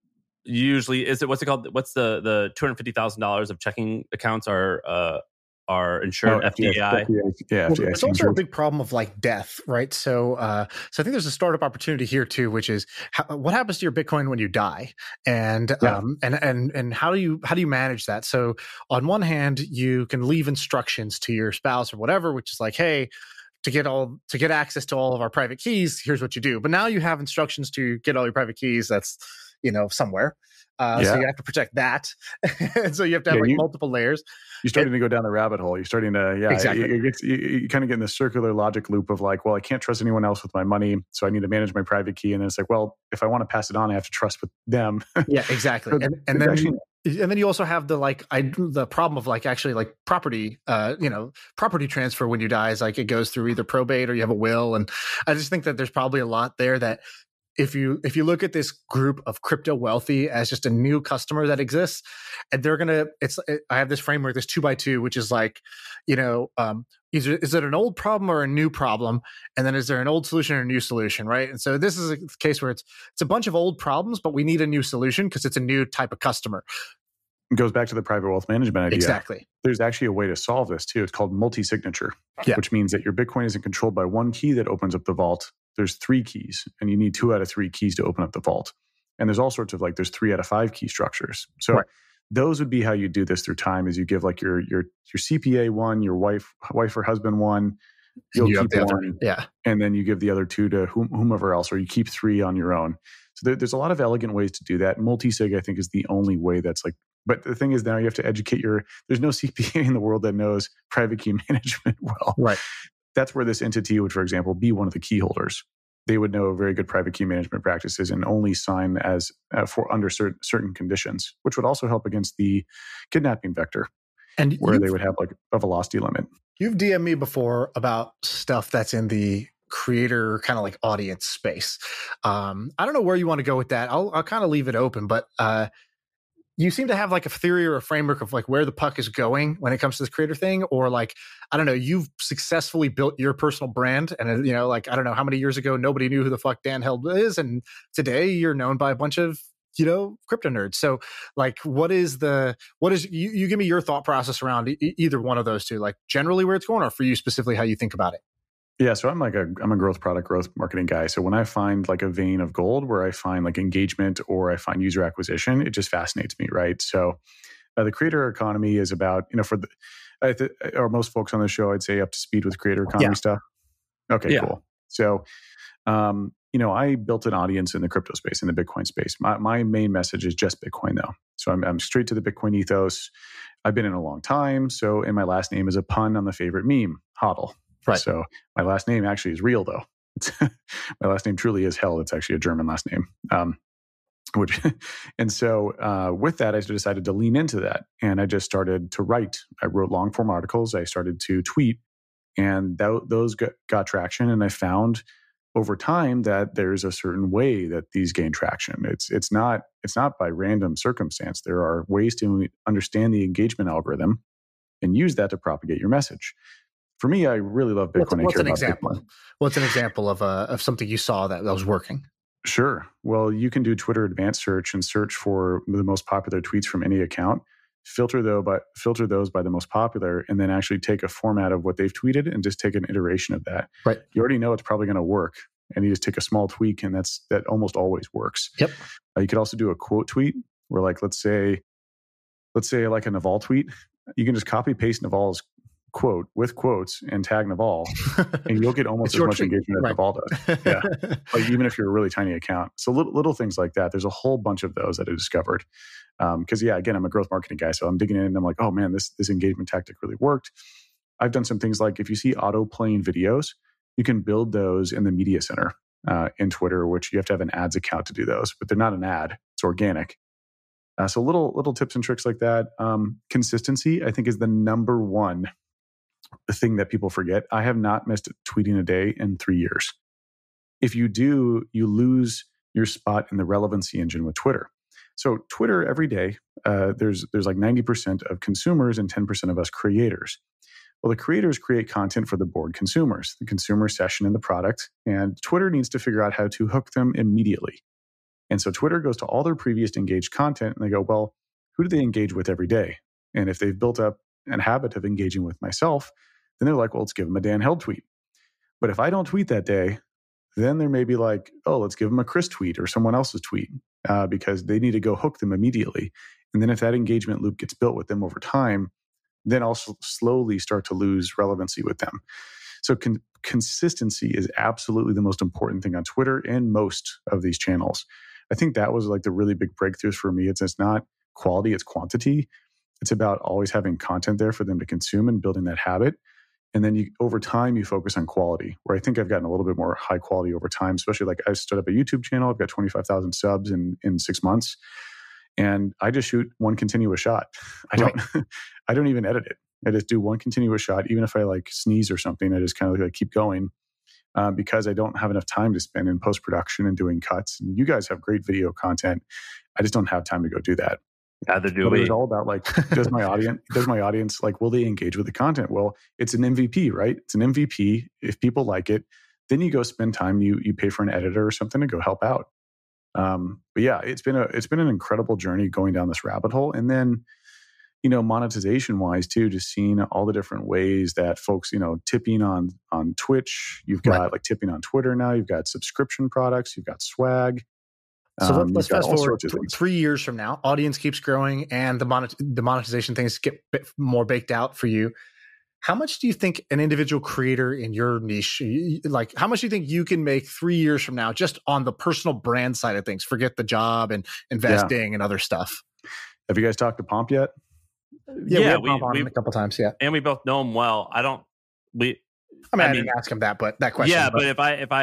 Usually, what's it called? What's the $250,000 of checking accounts are are insured, FDI. Yeah, Well, FDIC it's also a insured. big problem of like death, right? So I think there's a startup opportunity here too, which is what happens to your Bitcoin when you die, and and how do you manage that? So on one hand, you can leave instructions to your spouse or whatever, which is like, hey, to get access to all of our private keys, here's what you do. But now you have instructions to get all your private keys. That's somewhere. So you have to protect that. And so you have to have multiple layers. You're starting to go down the rabbit hole. You're starting to, exactly. You kind of get in this circular logic loop of like, well, I can't trust anyone else with my money, so I need to manage my private key. And then it's like, well, if I want to pass it on, I have to trust with them. Yeah, exactly. So and then you also have the problem of property, property transfer when you die is like it goes through either probate or you have a will. And I just think that there's probably a lot there that if you look at this group of crypto wealthy as just a new customer that exists, and I have this framework, this 2x2, which is like, is it an old problem or a new problem? And then is there an old solution or a new solution, right? And so this is a case where it's a bunch of old problems, but we need a new solution because it's a new type of customer. It goes back to the private wealth management idea. Exactly. There's actually a way to solve this too. It's called multi-signature, which means that your Bitcoin isn't controlled by one key that opens up the vault. There's 3 keys, and you need 2 out of 3 keys to open up the vault. And there's all sorts of there's 3 out of 5 key structures. So those would be how you do this through time. Is you give like your CPA one, your wife or husband one, you'll keep the one, and then you give the other 2 to whomever else, or you keep 3 on your own. So there's a lot of elegant ways to do that. Multi-sig, I think, is the only way that's like. But the thing is, now you have to educate there's no CPA in the world that knows private key management well. Right. That's where this entity would, for example, be one of the key holders. They would know very good private key management practices and only sign as under certain conditions, which would also help against the kidnapping vector, and where they would have like a velocity limit. You've DM'd me before about stuff that's in the creator kind of like audience space. I don't know where you want to go with that. I'll kind of leave it open, but you seem to have like a theory or a framework of like where the puck is going when it comes to this creator thing, or like, I don't know, you've successfully built your personal brand. And, like, I don't know how many years ago, nobody knew who the fuck Dan Held is. And today you're known by a bunch of, crypto nerds. So like, you give me your thought process around either one of those two, like generally where it's going, or for you specifically, how you think about it. Yeah, so I'm a growth marketing guy. So when I find like a vein of gold where I find like engagement or I find user acquisition, it just fascinates me, right? So the creator economy is about, or most folks on the show, I'd say up to speed with creator economy stuff. Okay, cool. So, I built an audience in the crypto space, in the Bitcoin space. My main message is just Bitcoin though. So I'm straight to the Bitcoin ethos. I've been in a long time. So, and my last name is a pun on the favorite meme, HODL. Right. So my last name actually is real, though. My last name truly is Held. It's actually a German last name. And so with that, I decided to lean into that, and I just started to write. I wrote long form articles. I started to tweet, and those got traction. And I found over time that there's a certain way that these gain traction. It's not by random circumstance. There are ways to understand the engagement algorithm and use that to propagate your message. For me, I really love Bitcoin. What's an example? What's an example of something you saw that was working? Sure. Well, you can do Twitter advanced search and search for the most popular tweets from any account. Filter those by the most popular, and then actually take a format of what they've tweeted and just take an iteration of that. Right. You already know it's probably going to work, and you just take a small tweak, and that almost always works. Yep. You could also do a quote tweet where, like, let's say like a Naval tweet. You can just copy paste Naval's quote with quotes and tag Naval, and you'll get almost as much engagement as Naval does. Yeah, like even if you're a really tiny account. So little things like that. There's a whole bunch of those that I discovered. Because again, I'm a growth marketing guy, so I'm digging in and I'm like, oh man, this engagement tactic really worked. I've done some things like if you see auto playing videos, you can build those in the media center in Twitter, which you have to have an ads account to do those, but they're not an ad; it's organic. So little tips and tricks like that. Consistency, I think, is the number one thing that people forget. I have not missed tweeting a day in 3 years. If you do, you lose your spot in the relevancy engine with Twitter. So Twitter every day, there's like 90% of consumers and 10% of us creators. Well, the creators create content for the bored consumers, the consumer session in the product, and Twitter needs to figure out how to hook them immediately. And so Twitter goes to all their previous engaged content and they go, well, who do they engage with every day? And if they've built up and habit of engaging with myself, then they're like, well, let's give them a Dan Held tweet. But if I don't tweet that day, then there may be like, oh, let's give them a Chris tweet or someone else's tweet because they need to go hook them immediately. And then if that engagement loop gets built with them over time, then I'll slowly start to lose relevancy with them. So consistency is absolutely the most important thing on Twitter and most of these channels. I think that was like the really big breakthroughs for me. It's not quality, it's quantity. It's about always having content there for them to consume and building that habit. And then over time, you focus on quality, where I think I've gotten a little bit more high quality over time, especially like I stood up a YouTube channel. I've got 25,000 subs in 6 months. And I just shoot one continuous shot. I don't even edit it. I just do one continuous shot. Even if I like sneeze or something, I just kind of like keep going because I don't have enough time to spend in post-production and doing cuts. And you guys have great video content. I just don't have time to go do that. Neither do we. It's all about like, does my audience like, will they engage with the content? Well, it's an MVP, right? It's an MVP. If people like it, then you go spend time. You pay for an editor or something to go help out. But yeah, it's been an incredible journey going down this rabbit hole. And then, monetization wise too, just seeing all the different ways that folks, tipping on Twitch. You've got like tipping on Twitter now. You've got subscription products. You've got swag. So let's fast forward 3 years from now. Audience keeps growing, and the monetization things get a bit more baked out for you. How much do you think an individual creator in your niche, like how much do you think you can make 3 years from now, just on the personal brand side of things? Forget the job and investing and other stuff. Have you guys talked to Pomp yet? Yeah, we a couple times. Yeah, and we both know him well. I didn't ask him that question. Yeah, but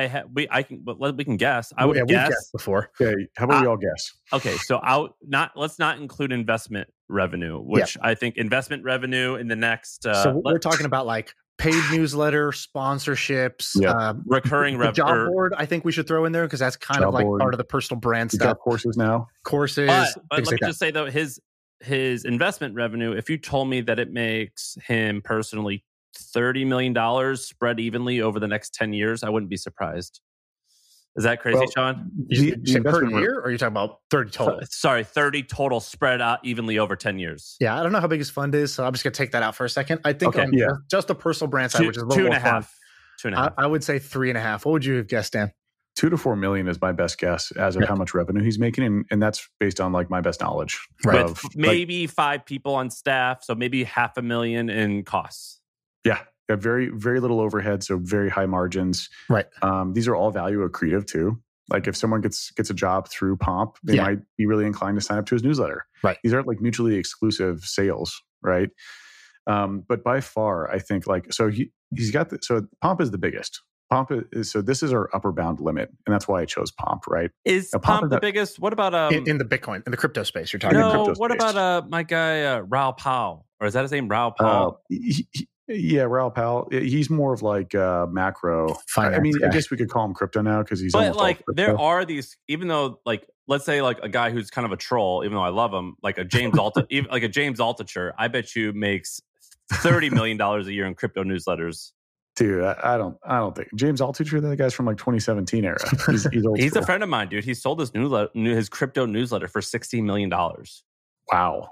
we can guess. I would guess. We've guessed before. Okay, how about we all guess? Okay, so let's not include investment revenue, which I think investment revenue in the next. So we're talking about like paid newsletter, sponsorships, recurring revenue. Job board, I think we should throw in there because that's kind of like part of the personal brand stuff. Got courses now. Courses. But let me just say though, his investment revenue, if you told me that it makes him personally $30 million spread evenly over the next 10 years, I wouldn't be surprised. Is that crazy, Sean? You said per year, or are you talking about 30 total? Sorry, 30 total spread out evenly over 10 years. Yeah, I don't know how big his fund is, so I'm just going to take that out for a second. I think just the personal brand side, which is a little more fun. 2.5. I would say 3.5. What would you have guessed, Dan? 2 to 4 million is my best guess as of how much revenue he's making, and that's based on like my best knowledge. Right. With maybe 5 people on staff, so maybe $500,000 in costs. Yeah, very, very little overhead, so very high margins. Right. These are all value accretive too. Like if someone gets a job through Pomp, they might be really inclined to sign up to his newsletter. Right. These aren't like mutually exclusive sales, right? But by far, I think like he's got so Pomp is the biggest. Pomp is so this is our upper bound limit, and that's why I chose Pomp. Right? Is Pomp the biggest? What about in the Bitcoin, in the crypto space? You're talking. No. What about my guy Raoul Pal, or is that his name? Raoul Pal. Yeah, Raoul Pal. He's more of like macro. Finance, I mean, I guess we could call him crypto now because he's. But like, there are these. Even though, like, let's say like a guy who's kind of a troll, even though I love him, like a James like a James Altucher, I bet you makes $30 million a year in crypto newsletters. Dude, I don't think James Altucher. That guy's from like 2017 era. He's old. He's a friend of mine, dude. He sold his his crypto newsletter for $16 million. Wow.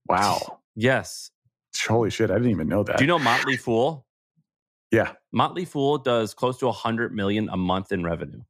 Yes. Holy shit! I didn't even know that. Do you know Motley Fool? Yeah, Motley Fool does close to $100 million a month in revenue.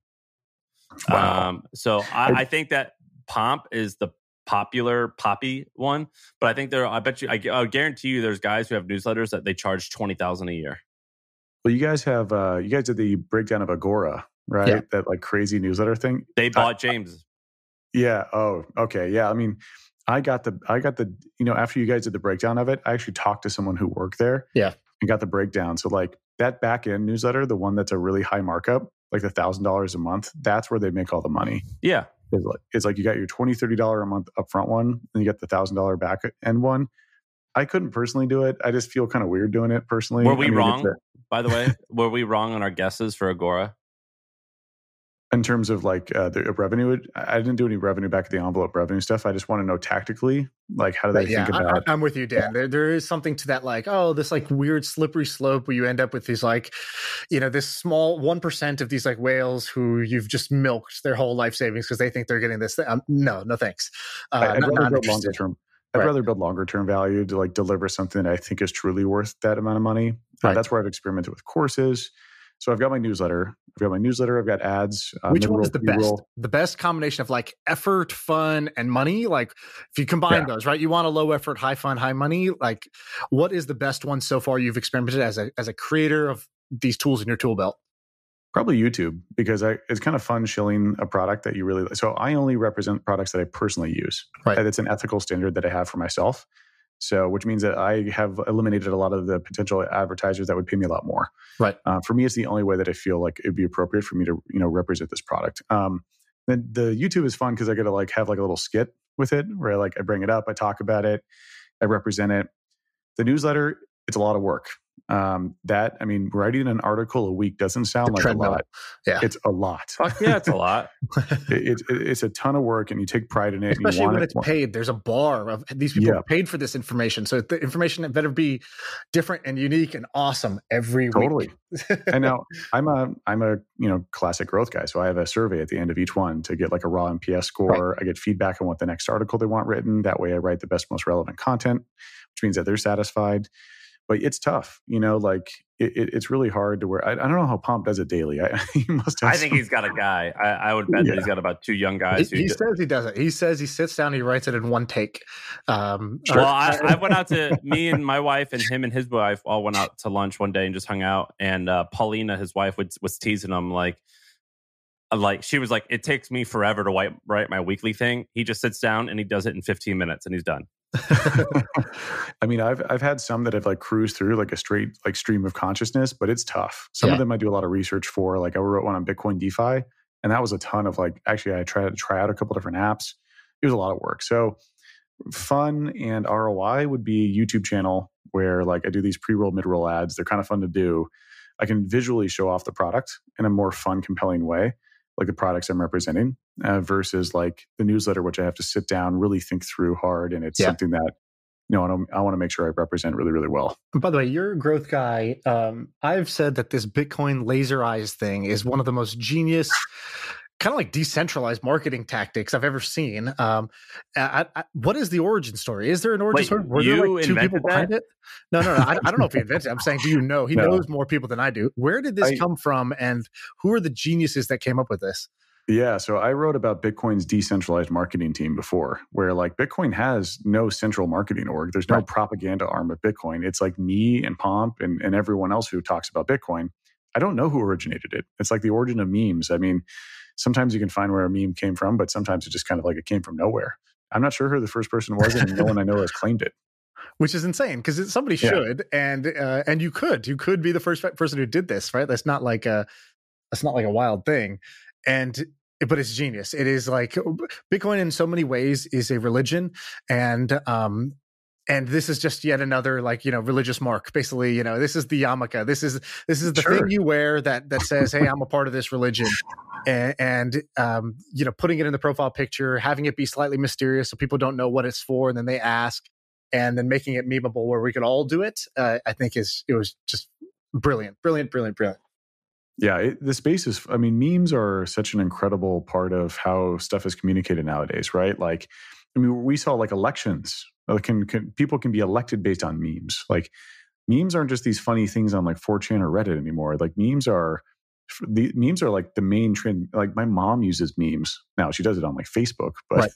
Wow. So I think that Pomp is the popular poppy one, but I think I guarantee you, there's guys who have newsletters that they charge $20,000 a year. Well, you guys did the breakdown of Agora, right? Yeah. That like crazy newsletter thing. They bought James. Yeah. Oh, okay. Yeah. I mean, I got the, after you guys did the breakdown of it, I actually talked to someone who worked there. Yeah. And got the breakdown. So like that back end newsletter, the one that's a really high markup, like the $1,000 a month, that's where they make all the money. Yeah. It's like you got your $20, $30 a month upfront one, and you get the $1,000 back end one. I couldn't personally do it. I just feel kind of weird doing it personally. Were we wrong, by the way? Were we wrong on our guesses for Agora? In terms of like the revenue, I didn't do any revenue back at the envelope revenue stuff. I just want to know tactically, like how do they think about it? I'm with you, Dan. There is something to that, like, this like weird slippery slope where you end up with these like, this small 1% of these like whales who you've just milked their whole life savings because they think they're getting this thing. No thanks. I'd rather I'd rather build longer term value to like deliver something that I think is truly worth that amount of money. That's where I've experimented with courses. So I've got my newsletter. I've got ads. Which one is the best? The best combination of like effort, fun, and money? Like if you combine those, right? You want a low effort, high fun, high money. Like what is the best one so far you've experimented as a creator of these tools in your tool belt? Probably YouTube, because it's kind of fun shilling a product that you really like. So I only represent products that I personally use. Right. It's an ethical standard that I have for myself. So, which means that I have eliminated a lot of the potential advertisers that would pay me a lot more. Right. For me, it's the only way that I feel like it'd be appropriate for me to, represent this product. Then the YouTube is fun because I get to like have like a little skit with it where I bring it up, I talk about it, I represent it. The newsletter, it's a lot of work. Writing an article a week doesn't sound like a lot. Yeah. It's a lot. Fuck yeah, it's a lot. It's a ton of work, and you take pride in it. Especially when it's paid. There's a bar of these people are paid for this information. So the information better be different and unique and awesome every week. And now I'm a classic growth guy. So I have a survey at the end of each one to get like a raw NPS score. Right. I get feedback on what the next article they want written. That way I write the best, most relevant content, which means that they're satisfied. But it's tough, it's really hard to where I don't know how Pomp does it daily. He must have he's got a guy. I would bet that he's got about 2 young guys. He says he does it. He says he sits down, he writes it in one take. I went out to me and my wife and him and his wife all went out to lunch one day and just hung out. And Paulina, his wife, was teasing him like she was like, it takes me forever to write my weekly thing. He just sits down and he does it in 15 minutes and he's done. I've had some that have like cruised through like a straight like stream of consciousness, but it's tough. Some of them I do a lot of research for. Like I wrote one on Bitcoin DeFi, and that was a ton of I tried to try out a couple different apps. It was a lot of work. So fun and ROI would be a YouTube channel where like I do these pre-roll, mid-roll ads. They're kind of fun to do. I can visually show off the product in a more fun, compelling way, like the products I'm representing, versus like the newsletter, which I have to sit down, really think through hard. And it's something that, I want to make sure I represent really, really well. By the way, you're a growth guy. I've said that this Bitcoin laser eyes thing is one of the most genius, kind of like decentralized marketing tactics I've ever seen. What is the origin story? Is there an origin story? Were there like 2 people behind it? No. I don't know if he invented it. I'm saying, do you know? He knows more people than I do. Where did this come from? And who are the geniuses that came up with this? Yeah, so I wrote about Bitcoin's decentralized marketing team before, where like Bitcoin has no central marketing org. There's no propaganda arm of Bitcoin. It's like me and Pomp and everyone else who talks about Bitcoin. I don't know who originated it. It's like the origin of memes. I mean, sometimes you can find where a meme came from, but sometimes it just kind of like it came from nowhere. I'm not sure who the first person was, and no one I know has claimed it. Which is insane because somebody should, and you could be the first person who did this, right? That's not like a wild thing, but it's genius. It is like Bitcoin in so many ways is a religion, and this is just yet another religious mark. Basically, this is the yarmulke. This is the thing you wear that says, "Hey, I'm a part of this religion." And putting it in the profile picture, having it be slightly mysterious so people don't know what it's for, and then they ask, and then making it memeable where we could all do it. I think it was just brilliant. Yeah, the space is, memes are such an incredible part of how stuff is communicated nowadays, right? Like, we saw like elections. People can be elected based on memes. Like, memes aren't just these funny things on like 4chan or Reddit anymore. Like, memes are like the main trend. Like, my mom uses memes now. She does it on like Facebook, but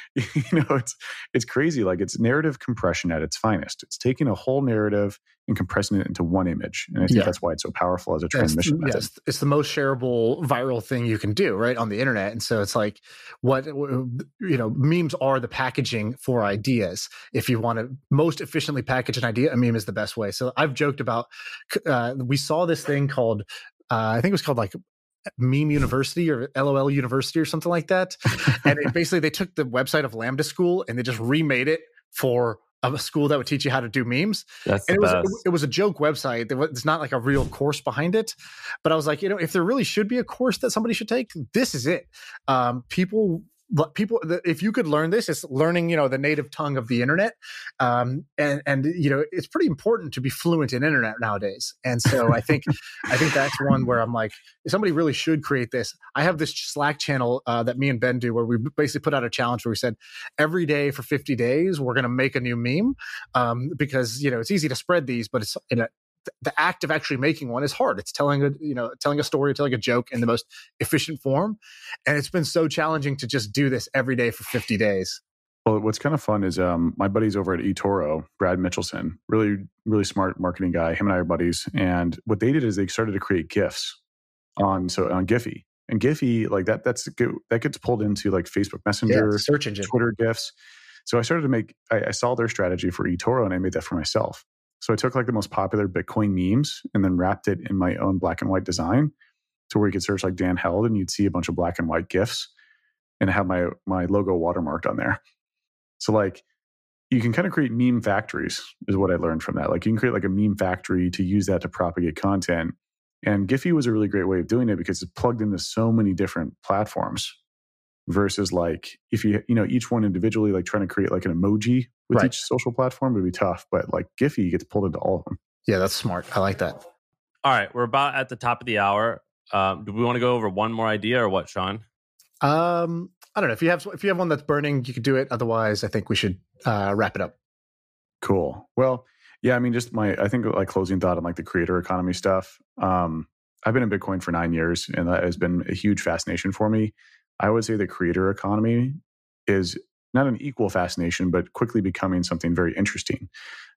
it's crazy. Like, it's narrative compression at its finest. It's taking a whole narrative and compressing it into one image. And I think that's why it's so powerful as a transmission method. Yes, it's the most shareable viral thing you can do, right, on the internet. And so it's like memes are the packaging for ideas. If you want to most efficiently package an idea, a meme is the best way. So I've joked about, we saw this thing called, I think it was called like Meme University or LOL University or something like that. And basically they took the website of Lambda School and they just remade it for a school that would teach you how to do memes. It was a joke website. It's not like a real course behind it. But I was like, if there really should be a course that somebody should take, this is it. People people, if you could learn this, it's learning, the native tongue of the internet. And it's pretty important to be fluent in internet nowadays. And so I think that's one where I'm like, somebody really should create this. I have this Slack channel that me and Ben do, where we basically put out a challenge where we said every day for 50 days, we're going to make a new meme, because, it's easy to spread these, but it's the act of actually making one is hard. It's telling a story, telling a joke in the most efficient form. And it's been so challenging to just do this every day for 50 days. Well, what's kind of fun is my buddies over at eToro, Brad Mitchelson, really, really smart marketing guy. Him and I are buddies. And what they did is they started to create GIFs on Giphy. And Giphy, like that gets pulled into like Facebook Messenger, search engine, Twitter GIFs. So I started to I saw their strategy for eToro and I made that for myself. So I took like the most popular Bitcoin memes and then wrapped it in my own black and white design to where you could search like Dan Held and you'd see a bunch of black and white GIFs and have my logo watermarked on there. So like you can kind of create meme factories is what I learned from that. Like you can create like a meme factory to use that to propagate content. And Giphy was a really great way of doing it because it's plugged into so many different platforms versus like if each one individually, like trying to create like an emoji with each social platform would be tough. But like Giphy gets pulled into all of them. Yeah, that's smart. I like that. All right. We're about at the top of the hour. Do we want to go over one more idea or what, Sean? I don't know. If you have one that's burning, you could do it. Otherwise, I think we should wrap it up. Cool. Well, yeah, I mean, I think like closing thought on like the creator economy stuff. I've been in Bitcoin for 9 years and that has been a huge fascination for me. I would say the creator economy is not an equal fascination, but quickly becoming something very interesting.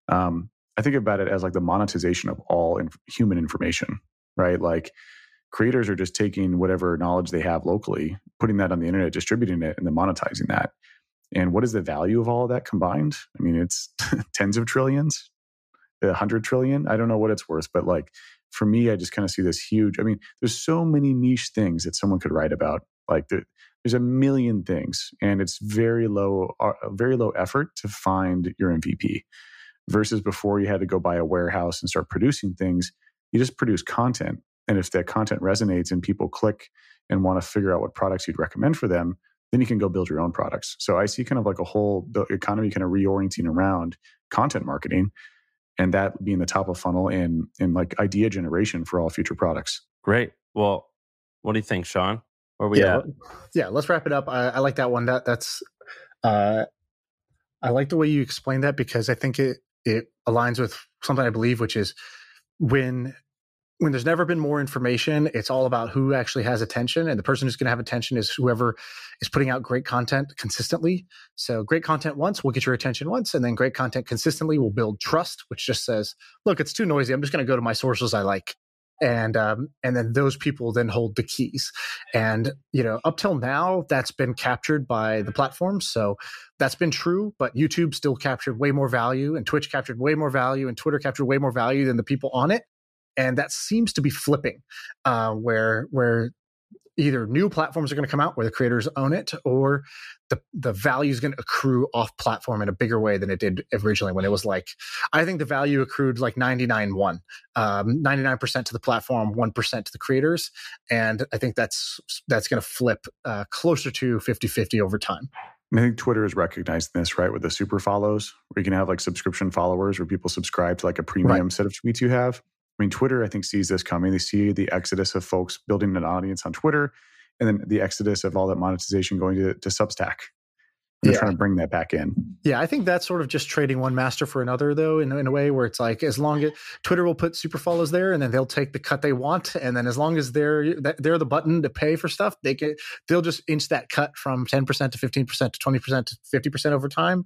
I think about it as like the monetization of all human information, right? Like creators are just taking whatever knowledge they have locally, putting that on the internet, distributing it, and then monetizing that. And what is the value of all of that combined? I mean, it's tens of trillions, 100 trillion. I don't know what it's worth, but like for me, I just kind of see this huge, I mean, there's so many niche things that someone could write about. Like there's a million things and it's very low effort to find your MVP versus before you had to go buy a warehouse and start producing things. You just produce content. And if that content resonates and people click and want to figure out what products you'd recommend for them, then you can go build your own products. So I see kind of like the economy kind of reorienting around content marketing and that being the top of funnel and like idea generation for all future products. Great. Well, what do you think, Sean? Where are we at? Yeah, let's wrap it up. I like that one. That's I like the way you explained that because I think it aligns with something I believe, which is when there's never been more information, it's all about who actually has attention. And the person who's going to have attention is whoever is putting out great content consistently. So great content once will get your attention once, and then great content consistently will build trust, which just says, look, it's too noisy. I'm just going to go to my sources I like. And then those people then hold the keys. And, up till now, that's been captured by the platforms. So that's been true, but YouTube still captured way more value and Twitch captured way more value and Twitter captured way more value than the people on it. And that seems to be flipping, where either new platforms are going to come out where the creators own it, or the value is going to accrue off platform in a bigger way than it did originally when it was like, I think the value accrued like 99-1, 99% to the platform, 1% to the creators. And I think that's going to flip closer to 50-50 over time. I think Twitter is recognizing this, right? With the super follows, where you can have like subscription followers where people subscribe to like a premium set of tweets you have. I mean, Twitter, I think, sees this coming. They see the exodus of folks building an audience on Twitter, and then the exodus of all that monetization going to Substack. They're trying to bring that back in. Yeah, I think that's sort of just trading one master for another, though, in a way where it's like, as long as Twitter will put super follows there, and then they'll take the cut they want, and then as long as they're the button to pay for stuff, they'll just inch that cut from 10% to 15% to 20% to 50% over time,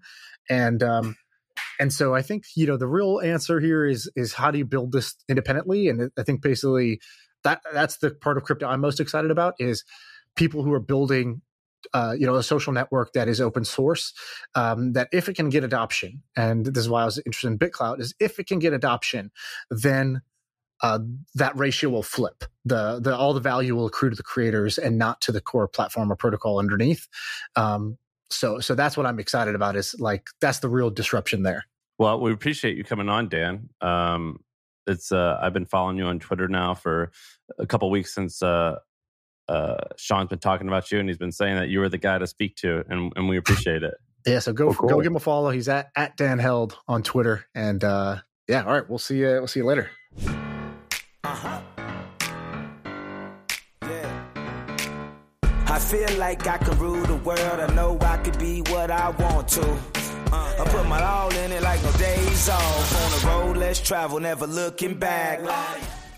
and so I think, the real answer here is how do you build this independently? And I think basically that's the part of crypto I'm most excited about is people who are building, a social network that is open source, that if it can get adoption, and this is why I was interested in BitClout, is if it can get adoption, then that ratio will flip. All the value will accrue to the creators and not to the core platform or protocol underneath. So that's what I'm excited about is like, that's the real disruption there. Well, we appreciate you coming on, Dan. I've been following you on Twitter now for a couple of weeks since Sean's been talking about you, and he's been saying that you were the guy to speak to, and we appreciate it. Yeah, so go cool. go give him a follow. He's at Dan Held on Twitter, and yeah, all right, we'll see you later. I feel like I can rule the world. I know I could be what I want to. I put my all in it like no days off. On the road, let's travel, never looking back.